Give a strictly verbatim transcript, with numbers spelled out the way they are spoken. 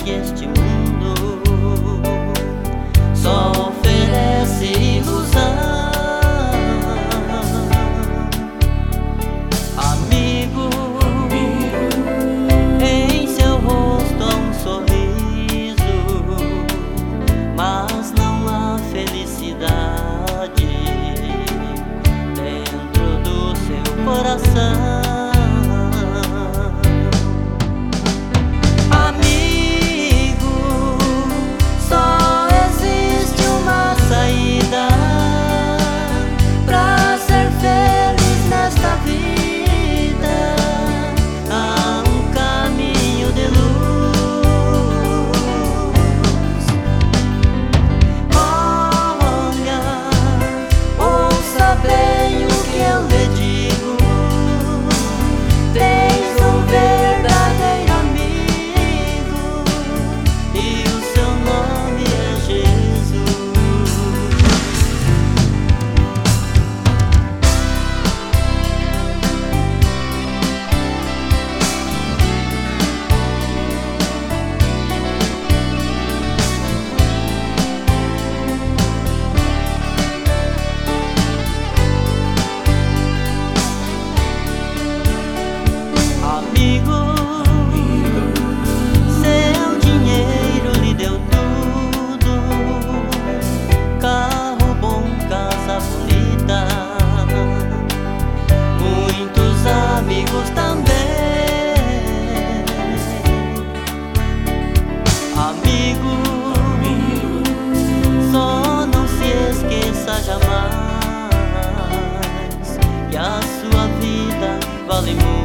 que este mundo só oferece ilusão. Amigo, em seu rosto há um sorriso, mas não há felicidade dentro do seu coração. Amigo, seu dinheiro lhe deu tudo: carro bom, casa bonita, muitos amigos também. Amigo, só não se esqueça jamais que a sua vida vale muito.